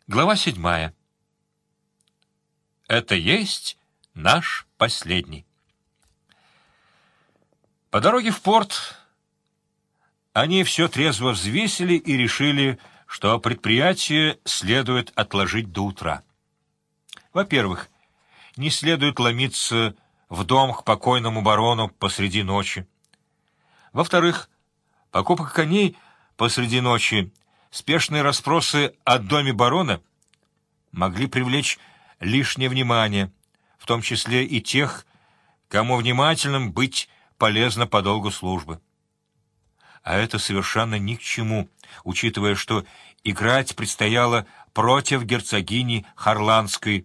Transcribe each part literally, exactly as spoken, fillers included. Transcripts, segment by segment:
Глава седьмая. Это есть наш последний. По дороге в порт они все трезво взвесили и решили, что предприятие следует отложить до утра. Во-первых, не следует ломиться в дом к покойному барону посреди ночи. Во-вторых, покупка коней посреди ночи, спешные расспросы о доме барона могли привлечь лишнее внимание, в том числе и тех, кому внимательным быть полезно по долгу службы. А это совершенно ни к чему, учитывая, что играть предстояло против герцогини Харландской.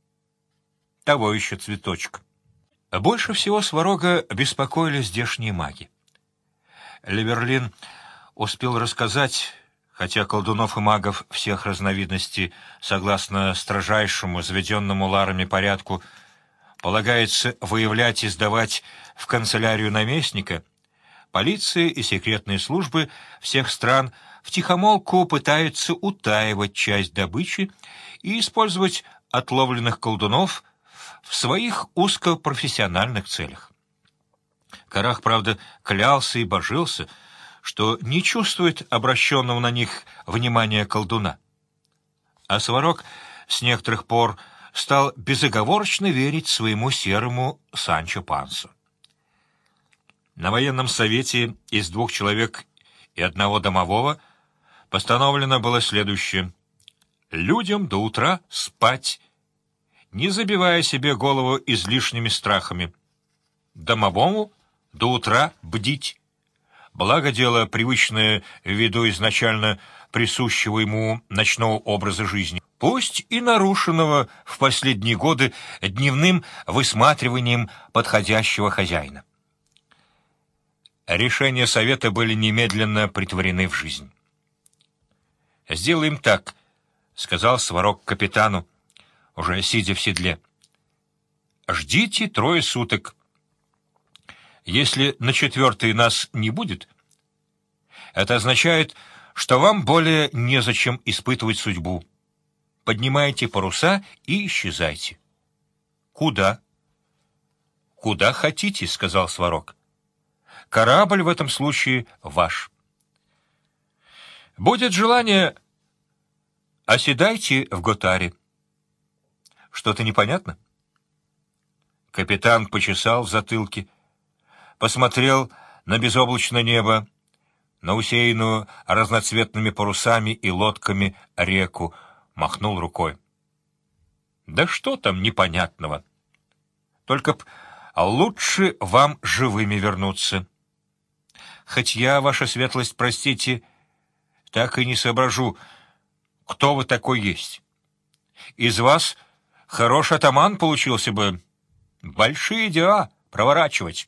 Того еще цветочек. Больше всего Сварога беспокоили здешние маги. Леверлин успел рассказать, хотя колдунов и магов всех разновидностей, согласно строжайшему, заведенному ларами порядку, полагается выявлять и сдавать в канцелярию наместника, полиция и секретные службы всех стран втихомолку пытаются утаивать часть добычи и использовать отловленных колдунов в своих узкопрофессиональных целях. Карах, правда, клялся и божился, что не чувствует обращенного на них внимания колдуна. А Сварог с некоторых пор стал безоговорочно верить своему серому Санчо Пансу. На военном совете из двух человек и одного домового постановлено было следующее: людям до утра спать, не забивая себе голову излишними страхами, домовому до утра бдить. Благо дело, привычное ввиду изначально присущего ему ночного образа жизни, пусть и нарушенного в последние годы дневным высматриванием подходящего хозяина. Решения совета были немедленно претворены в жизнь. «Сделаем так», — сказал Сварог капитану, уже сидя в седле. «Ждите трое суток. Если на четвертый нас не будет, это означает, что вам более незачем испытывать судьбу. Поднимайте паруса и исчезайте». «Куда?» «Куда хотите», — сказал Сварог. «Корабль в этом случае ваш. Будет желание, оседайте в Готаре». «Что-то непонятно?» Капитан почесал в затылке, посмотрел на безоблачное небо, на усеянную разноцветными парусами и лодками реку, махнул рукой. «Да что там непонятного? Только б лучше вам живыми вернуться. Хоть я, ваша светлость, простите, так и не соображу, кто вы такой есть. Из вас хороший атаман получился бы. Большие дела проворачивать».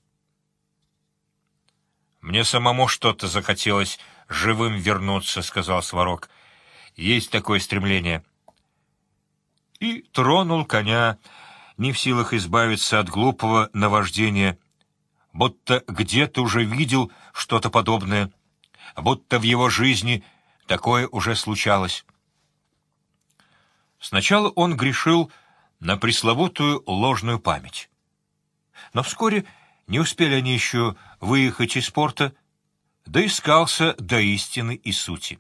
«Мне самому что-то захотелось живым вернуться», — сказал Сварог. «Есть такое стремление». И тронул коня, не в силах избавиться от глупого наваждения, будто где-то уже видел что-то подобное, будто в его жизни такое уже случалось. Сначала он грешил на пресловутую ложную память. Но вскоре не успели они еще выехать из порта, доискался до истины и сути.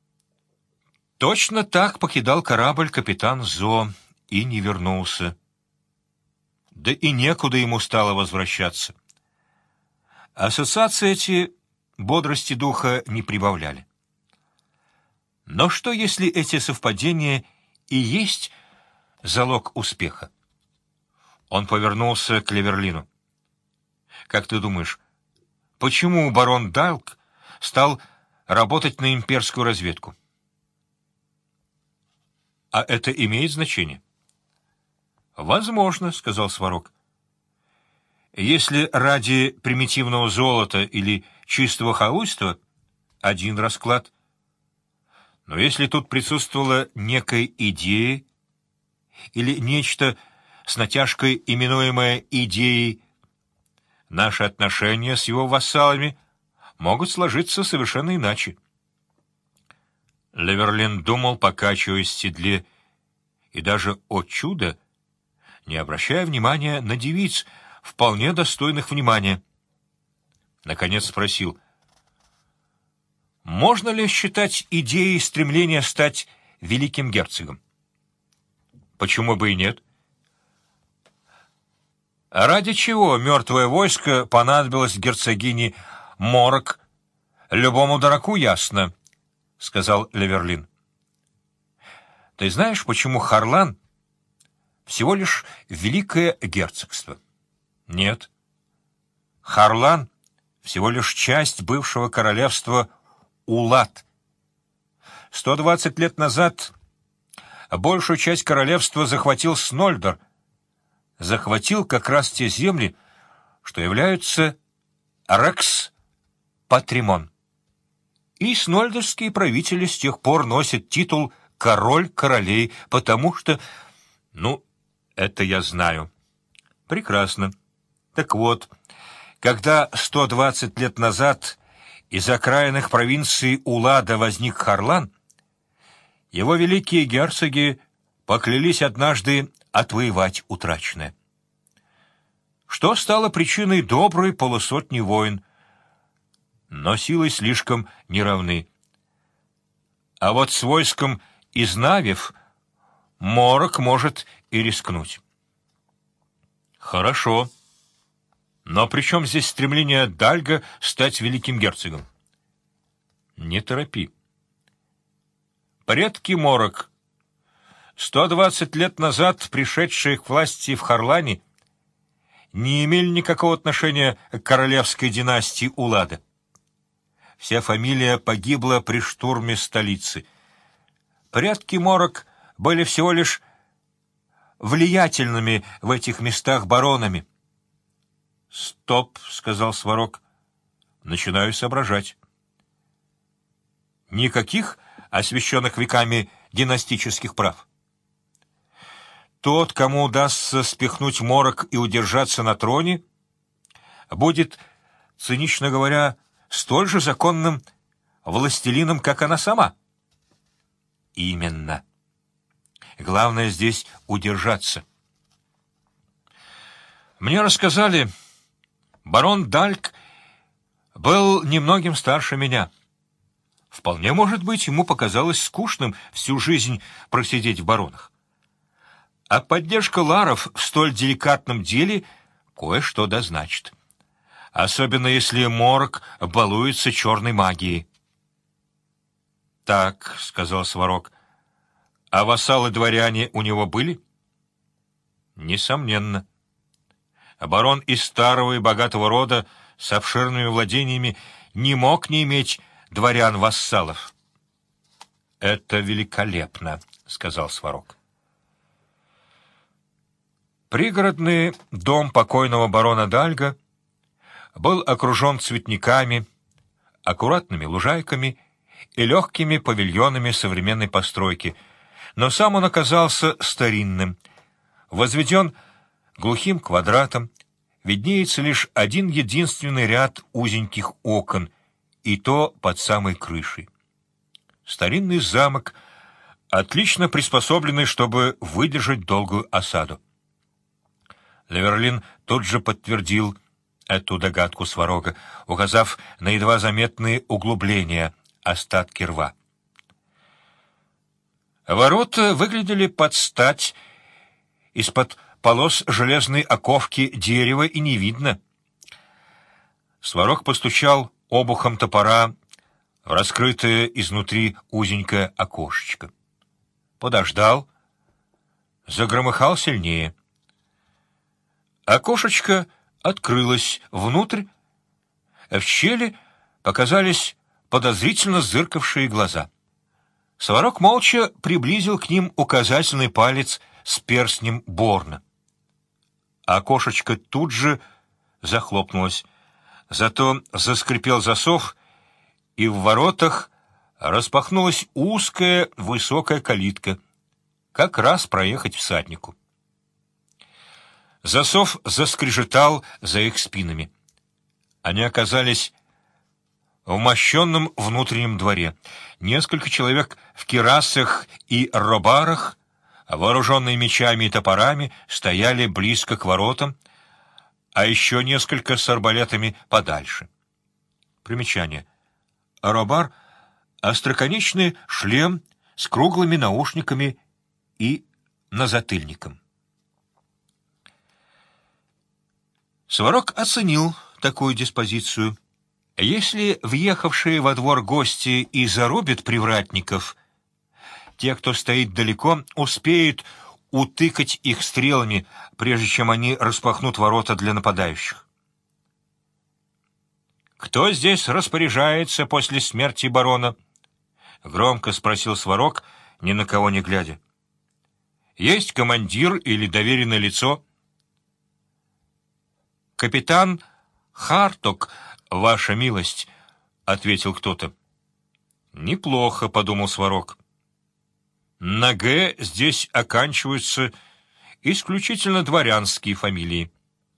Точно так покидал корабль капитан Зо и не вернулся. Да и некуда ему стало возвращаться. Ассоциации эти бодрости духа не прибавляли. Но что, если эти совпадения и есть залог успеха? Он повернулся к Леверлину. «Как ты думаешь, почему барон Далк стал работать на имперскую разведку?» «А это имеет значение?» «Возможно», — сказал Сварог. «Если ради примитивного золота или чистого халуйства — один расклад. Но если тут присутствовала некая идея или нечто с натяжкой именуемое идеей, наши отношения с его вассалами могут сложиться совершенно иначе. Леверлин думал, покачиваясь в седле, и даже, о чудо, не обращая внимания на девиц, вполне достойных внимания. Наконец спросил: «Можно ли считать идеей стремления стать великим герцогом?» «Почему бы и нет?» «А ради чего мертвое войско понадобилось герцогине Морок? Любому дураку ясно», — сказал Леверлин. «Ты знаешь, почему Харлан всего лишь великое герцогство?» «Нет. Харлан всего лишь часть бывшего королевства Улат. Сто двадцать лет назад большую часть королевства захватил Снольдер, захватил как раз те земли, что являются Рекс-Патримон. И снольдерские правители с тех пор носят титул «король королей», потому что... Ну, это я знаю. Прекрасно. Так вот, когда сто двадцать лет назад из окраинных провинций Улада возник Харлан, его великие герцоги поклялись однажды отвоевать утраченное. Что стало причиной доброй полусотни войн, но силы слишком неравны. А вот с войском из Навев Морок может и рискнуть. Хорошо. Но при чем здесь стремление Дальга стать великим герцогом? Не торопи. Предки Морок, сто двадцать лет назад пришедшие к власти в Харлане, не имели никакого отношения к королевской династии Улада. Вся фамилия погибла при штурме столицы. Предки Морок были всего лишь влиятельными в этих местах баронами. «Стоп», — сказал Сварог, — «начинаю соображать». Никаких освященных веками династических прав. Тот, кому удастся спихнуть Морок и удержаться на троне, будет, цинично говоря, столь же законным властелином, как она сама. Именно. Главное здесь удержаться. Мне рассказали, барон Дальк был немногим старше меня. Вполне может быть, ему показалось скучным всю жизнь просидеть в баронах. А поддержка ларов в столь деликатном деле кое-что дозначит. Особенно если Морок балуется черной магией. «Так», — сказал Сварог, — «а вассалы-дворяне у него были?» «Несомненно. Барон из старого и богатого рода с обширными владениями не мог не иметь дворян-вассалов». «Это великолепно», — сказал Сварог. Пригородный дом покойного барона Дальга был окружен цветниками, аккуратными лужайками и легкими павильонами современной постройки, но сам он оказался старинным. Возведен глухим квадратом, виднеется лишь один единственный ряд узеньких окон, и то под самой крышей. Старинный замок, отлично приспособленный, чтобы выдержать долгую осаду. Леверлин тут же подтвердил эту догадку Сварога, указав на едва заметные углубления, остатки рва. Ворота выглядели под стать, из-под полос железной оковки дерева и не видно. Сварог постучал обухом топора в раскрытое изнутри узенькое окошечко. Подождал, загромыхал сильнее. Окошечко открылось внутрь, в щели показались подозрительно зыркавшие глаза. Сварог молча приблизил к ним указательный палец с перстнем Борна. Окошечко тут же захлопнулось, зато заскрипел засов, и в воротах распахнулась узкая высокая калитка, как раз проехать всаднику. Засов заскрежетал за их спинами. Они оказались в мощенном внутреннем дворе. Несколько человек в кирасах и робарах, вооруженные мечами и топорами, стояли близко к воротам, а еще несколько с арбалетами подальше. Примечание. Робар — остроконечный шлем с круглыми наушниками и назатыльником. Сварог оценил такую диспозицию. Если въехавшие во двор гости и зарубят привратников, те, кто стоит далеко, успеют утыкать их стрелами, прежде чем они распахнут ворота для нападающих. «Кто здесь распоряжается после смерти барона?» — громко спросил Сварог, ни на кого не глядя. «Есть командир или доверенное лицо?» «Капитан Харток, ваша милость», — ответил кто-то. «Неплохо», — подумал Сварог. «На «Г» здесь оканчиваются исключительно дворянские фамилии.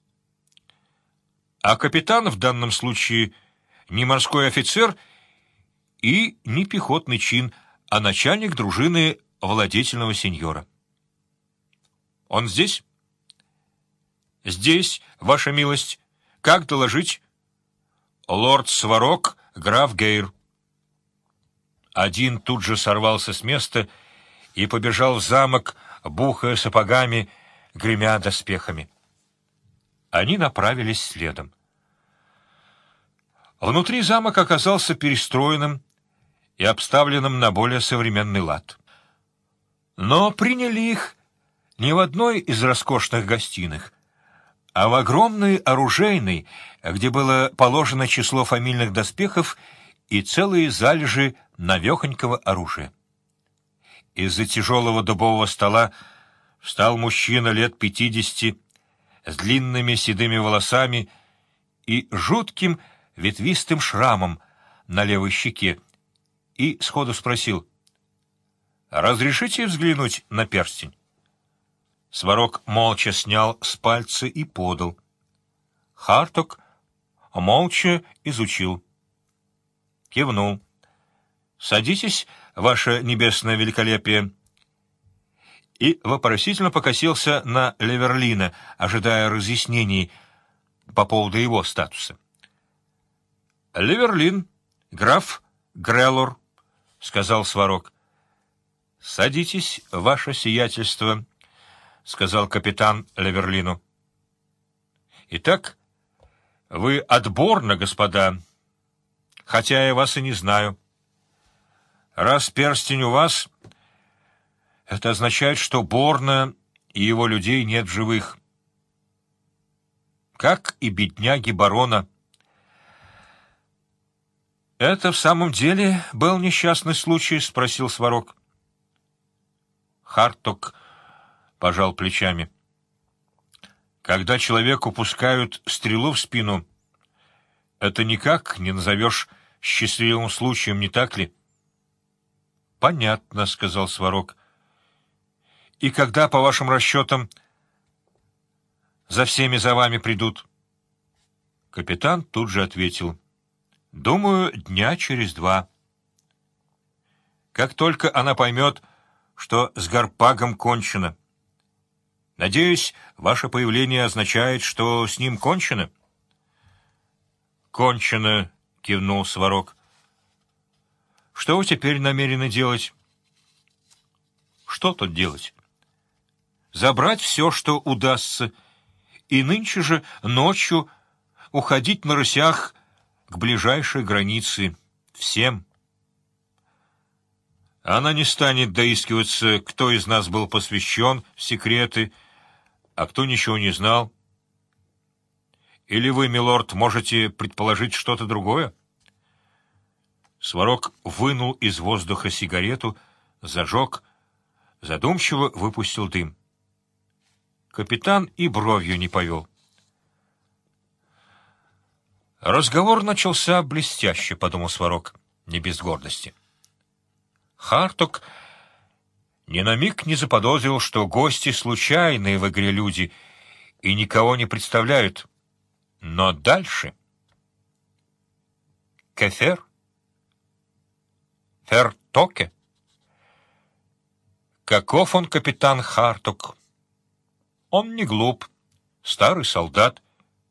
А капитан в данном случае не морской офицер и не пехотный чин, а начальник дружины владетельного сеньора». «Он здесь?» «Здесь, ваша милость. Как доложить?» «Лорд Сварог, граф Гейр». Один тут же сорвался с места и побежал в замок, бухая сапогами, гремя доспехами. Они направились следом. Внутри замок оказался перестроенным и обставленным на более современный лад. Но приняли их не в одной из роскошных гостиных, а в огромной оружейной, где было положено число фамильных доспехов и целые залежи навехонького оружия. Из-за тяжелого дубового стола встал мужчина лет пятидесяти с длинными седыми волосами и жутким ветвистым шрамом на левой щеке и сходу спросил: «Разрешите взглянуть на перстень?» Сварог молча снял с пальца и подал. Харток молча изучил. Кивнул. «Садитесь, ваше небесное великолепие!» И вопросительно покосился на Леверлина, ожидая разъяснений по поводу его статуса. «Леверлин, граф Греллор», — сказал Сварог. «Садитесь, ваше сиятельство», — сказал капитан Леверлину. «Итак, вы отборно, господа, хотя я вас и не знаю. Раз перстень у вас, это означает, что Борна и его людей нет в живых, как и бедняги барона». «Это в самом деле был несчастный случай?» — спросил Сварог. Харток пожал плечами. «Когда человеку пускают стрелу в спину, это никак не назовешь счастливым случаем, не так ли?» «Понятно», — сказал Сварог. «И когда, по вашим расчетам, за всеми за вами придут?» Капитан тут же ответил: «Думаю, дня через два. Как только она поймет, что с Гарпагом кончено. Надеюсь, ваше появление означает, что с ним кончено?» «Кончено», — кивнул Сварог. «Что вы теперь намерены делать?» «Что тут делать? Забрать все, что удастся, и нынче же ночью уходить на рысях к ближайшей границе. Всем. Она не станет доискиваться, кто из нас был посвящен в секреты, а кто ничего не знал. Или вы, милорд, можете предположить что-то другое?» Сварог вынул из воздуха сигарету, зажег, задумчиво выпустил дым. Капитан и бровью не повел. «Разговор начался блестяще», — подумал Сварог, не без гордости. Харток ни на миг не заподозрил, что гости случайные в игре люди и никого не представляют. Но дальше... Кефер? Фертоке? Каков он, капитан Хартук? Он не глуп, старый солдат.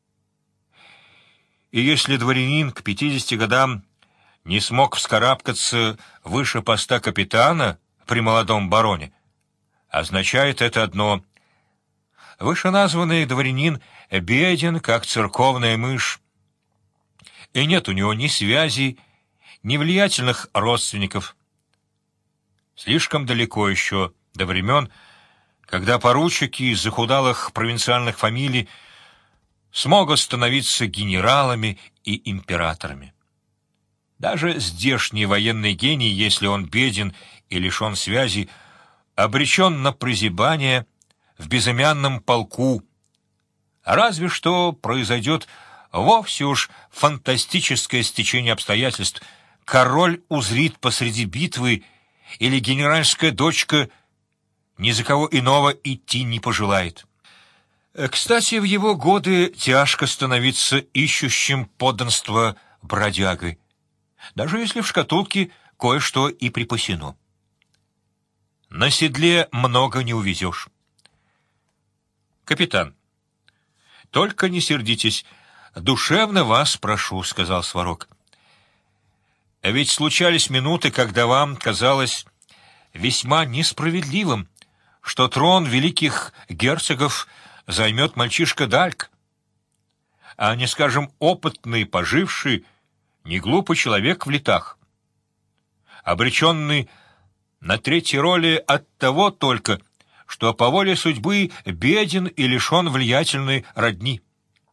И если дворянин к пятидесяти годам не смог вскарабкаться выше поста капитана при молодом бароне, означает это одно: вышеназванный дворянин беден, как церковная мышь, и нет у него ни связей, ни влиятельных родственников. Слишком далеко еще до времен, когда поручики из захудалых провинциальных фамилий смогут становиться генералами и императорами. Даже здешний военный гений, если он беден и лишен связи, обречен на прозябание в безымянном полку. Разве что произойдет вовсе уж фантастическое стечение обстоятельств. Король узрит посреди битвы, или генеральская дочка ни за кого иного идти не пожелает. Кстати, в его годы тяжко становиться ищущим подданства бродягой, даже если в шкатулке кое-что и припасено. На седле много не увезешь. «Капитан, только не сердитесь, душевно вас прошу», — сказал Сварог. «Ведь случались минуты, когда вам казалось весьма несправедливым, что трон великих герцогов займет мальчишка Дальк, а не, скажем, опытный, поживший, неглупый человек в летах, обреченный на третьей роли от того только, что по воле судьбы беден и лишен влиятельной родни».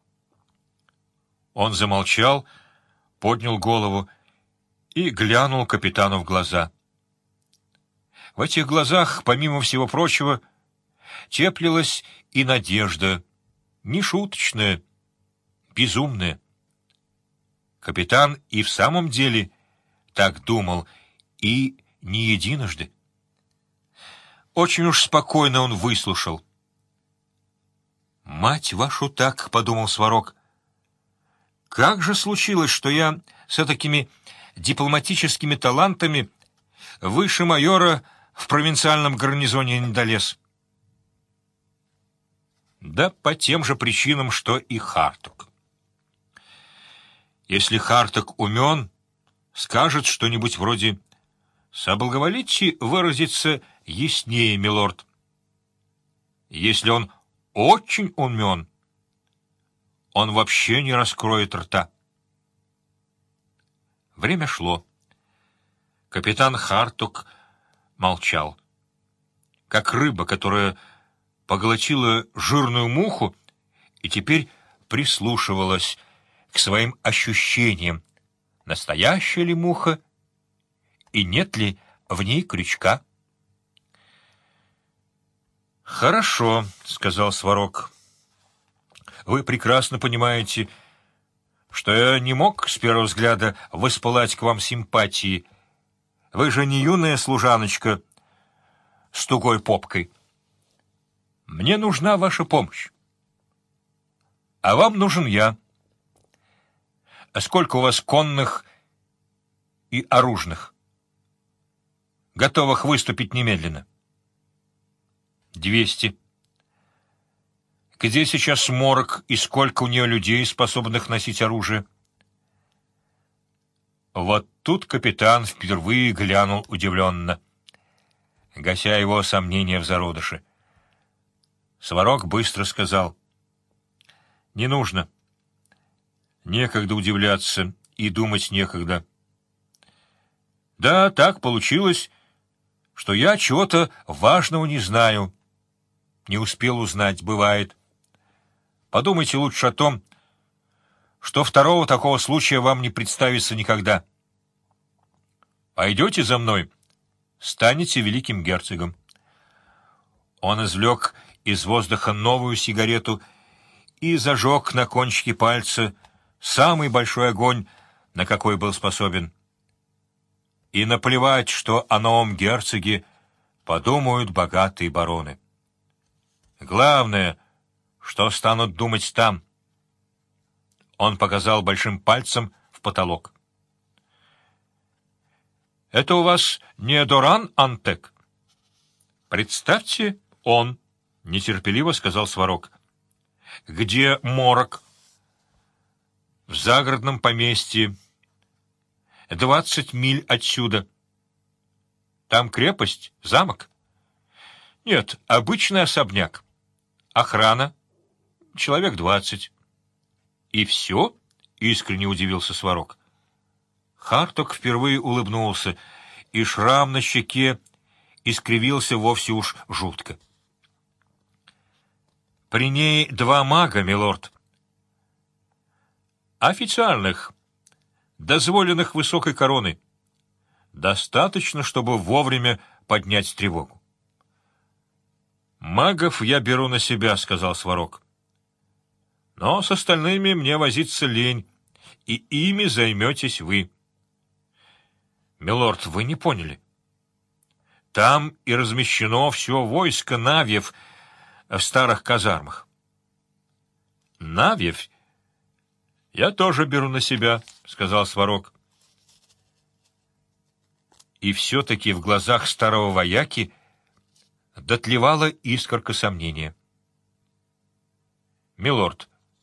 Он замолчал, поднял голову и глянул капитану в глаза. В этих глазах, помимо всего прочего, теплилась и надежда, нешуточная, безумная. Капитан и в самом деле так думал, и не единожды. Очень уж спокойно он выслушал. «Мать вашу так», — подумал Сварог, — «как же случилось, что я с такими дипломатическими талантами выше майора в провинциальном гарнизоне не долез?» Да по тем же причинам, что и Хартук. Если Хартук умен, скажет что-нибудь вроде: «Соблаговолите выразиться яснее, милорд». Если он очень умен, он вообще не раскроет рта. Время шло. Капитан Хартук молчал. Как рыба, которая поглотила жирную муху и теперь прислушивалась к своим ощущениям, настоящая ли муха и нет ли в ней крючка. «Хорошо», — сказал Сварог. «Вы прекрасно понимаете, что я не мог с первого взгляда воспылать к вам симпатии. Вы же не юная служаночка с тугой попкой. Мне нужна ваша помощь. А вам нужен я. А сколько у вас конных и оружных, готовых выступить немедленно?» «Двести». «Где сейчас Морок и сколько у нее людей, способных носить оружие?» Вот тут капитан впервые глянул удивленно, гася его сомнения в зародыше. Сварог быстро сказал: «Не нужно. Некогда удивляться, и думать некогда. Да, так получилось, что я чего-то важного не знаю, не успел узнать, бывает. Подумайте лучше о том, что второго такого случая вам не представится никогда. Пойдете за мной, станете великим герцогом». Он извлек из воздуха новую сигарету и зажег на кончике пальца самый большой огонь, на какой был способен. И наплевать, что о новом герцоге подумают богатые бароны. Главное, что станут думать там. Он показал большим пальцем в потолок. Это у вас не Доран Антек? Представьте, он, — нетерпеливо сказал Сварог. Где Морок? В загородном поместье. Двадцать миль отсюда. Там крепость, замок? Нет, обычный особняк. Охрана? Человек двадцать. И все? — искренне удивился Сварог. Харток впервые улыбнулся, и шрам на щеке искривился вовсе уж жутко. При ней два мага, милорд. Официальных, дозволенных высокой короны. Достаточно, чтобы вовремя поднять тревогу. «Магов я беру на себя», — сказал Сварог. «Но с остальными мне возиться лень, и ими займетесь вы». «Милорд, вы не поняли. Там и размещено все войско Навьев в старых казармах». «Навьев я тоже беру на себя», — сказал Сварог. И все-таки в глазах старого вояки дотлевала искорка сомнения. «Милорд,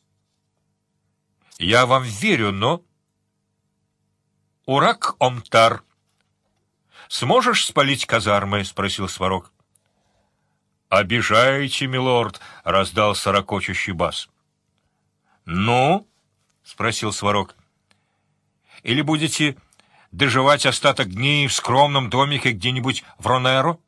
я вам верю, но...» «Урак Омтар, сможешь спалить казармы?» — спросил Сварог. «Обижаете, милорд», — раздался ракочущий бас. «Ну?» — спросил Сварог. «Или будете доживать остаток дней в скромном домике где-нибудь в Ронеро?»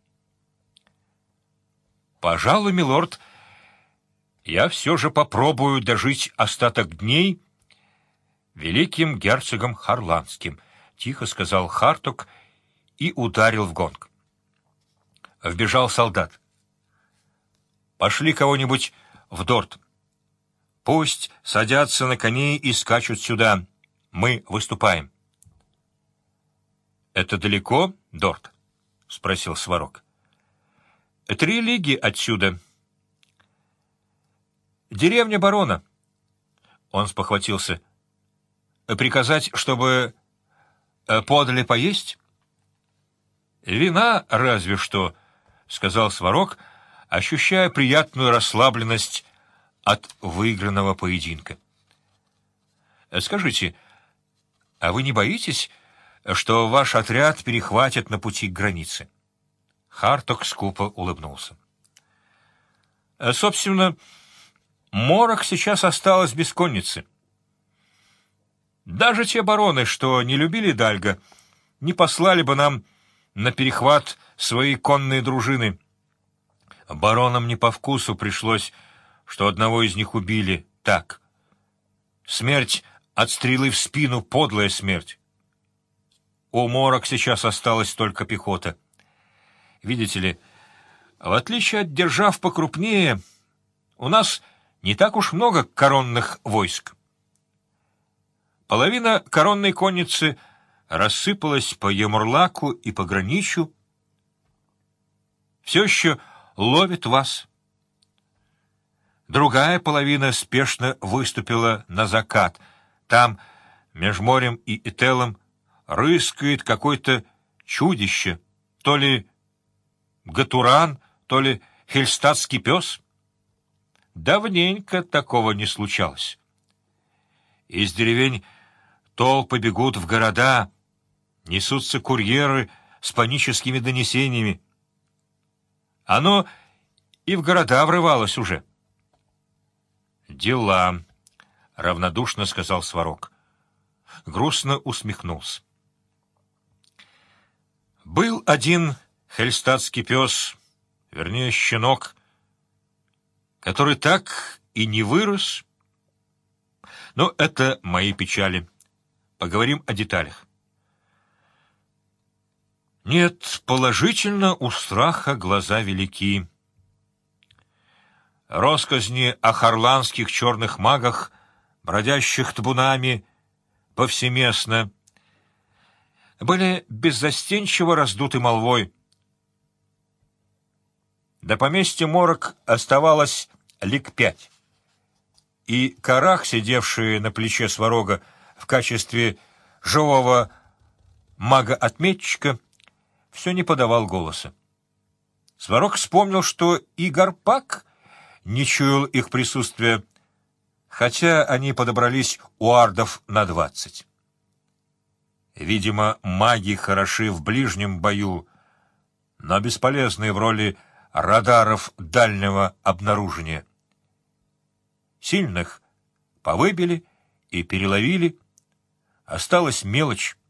«Пожалуй, милорд, я все же попробую дожить остаток дней великим герцогом Харландским», — тихо сказал Харток и ударил в гонг. Вбежал солдат. «Пошли кого-нибудь в Дорт. Пусть садятся на коней и скачут сюда. Мы выступаем». «Это далеко, Дорт?» — спросил Сварог. «Три лиги отсюда». «Деревня барона». Он спохватился. «Приказать, чтобы подали поесть?» «Вина разве что», — сказал Сварог, ощущая приятную расслабленность от выигранного поединка. «Скажите, а вы не боитесь, что ваш отряд перехватят на пути к границе?» Харток скупо улыбнулся. «Собственно, Морок сейчас осталось без конницы. Даже те бароны, что не любили Дальга, не послали бы нам на перехват свои конные дружины. Баронам не по вкусу пришлось, что одного из них убили так. Смерть от стрелы в спину — подлая смерть. У Морок сейчас осталась только пехота. Видите ли, в отличие от держав покрупнее, у нас не так уж много коронных войск. Половина коронной конницы рассыпалась по Емурлаку и пограничью, все еще ловит вас. Другая половина спешно выступила на закат. Там, меж морем и Ителом, рыскает какое-то чудище, то ли Гатуран, то ли хельстатский пес. Давненько такого не случалось. Из деревень толпы бегут в города, несутся курьеры с паническими донесениями. Оно и в города врывалось уже. «Дела», — равнодушно сказал Сварог. Грустно усмехнулся. Был один хельстатский пес, вернее, щенок, который так и не вырос. Но это мои печали. Поговорим о деталях. Нет, положительно у страха глаза велики. Россказни о харландских черных магах, бродящих табунами повсеместно, были беззастенчиво раздуты молвой. До поместья Морок оставалось лиг пять, и Карах, сидевший на плече Сварога в качестве живого мага-отметчика все не подавал голоса. Сварог вспомнил, что и Гарпак не чуял их присутствия, хотя они подобрались у ардов на двадцать. Видимо, маги хороши в ближнем бою, но бесполезны в роли радаров дальнего обнаружения. Сильных повыбили и переловили, осталась мелочь.